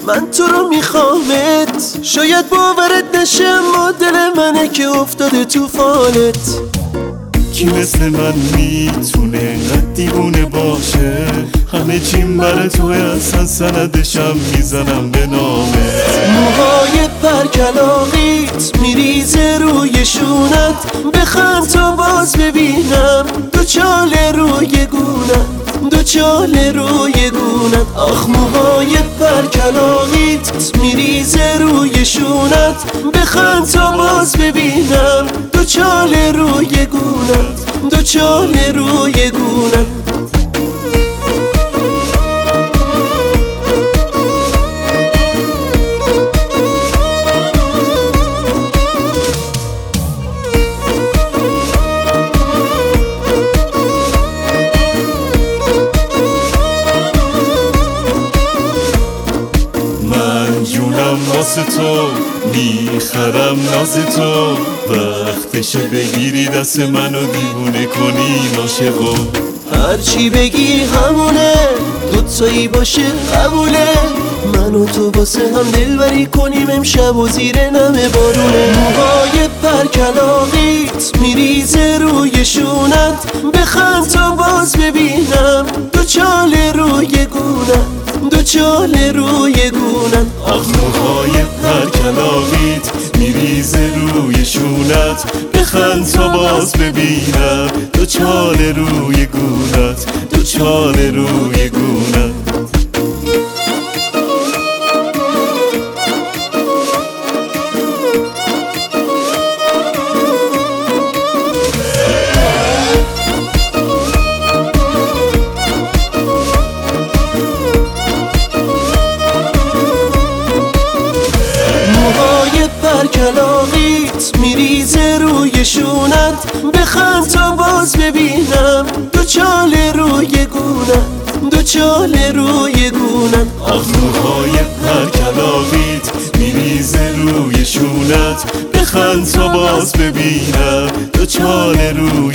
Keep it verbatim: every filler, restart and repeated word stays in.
من تو رو میخوامت. شاید باورت نشه اما دل منه که افتاده تو فالت. کی مثل من میتونه اینقدر دیوونه باشه؟ همه چیم برای توی اصلا سندشم میزنم به نامت. موهای پرکلاقیت میریزه روی شونت. بخند تا باز ببینم دو چاله روی گونت، دو چاله روی گونت. آخ موهای پرکلاقیت میریزه روی شونت. بخند تا باز ببینم دو چاله روی گونت، دو چاله روی گونت. واسه تو میخرم ناز تو، وقتشه بگیری دست منو دیوونه کنی عاشقو. هرچی بگی همونه، دوتایی باشه قبوله. من و تو واسه هم دلبری کنیم امشب و زیر نم بارونه. موهای پرکلاقیت میریزه روی شونت. بخند تا باز ببینم دو چاله روی گونت، دو چاله روی گونت. آخ موهای پرکلاقیت میریزه روی شونت. بخند تا باز ببینم دو چاله روی گونت، دو چاله روی گونت. پرکلاقیت میریزه روی شونت. بخند تا باز ببینم دو چاله روی گونت، دو چاله روی گونت. آخ موهای پرکلاقیت میریزه روی شونت. بخند تا باز ببینم دو چاله روی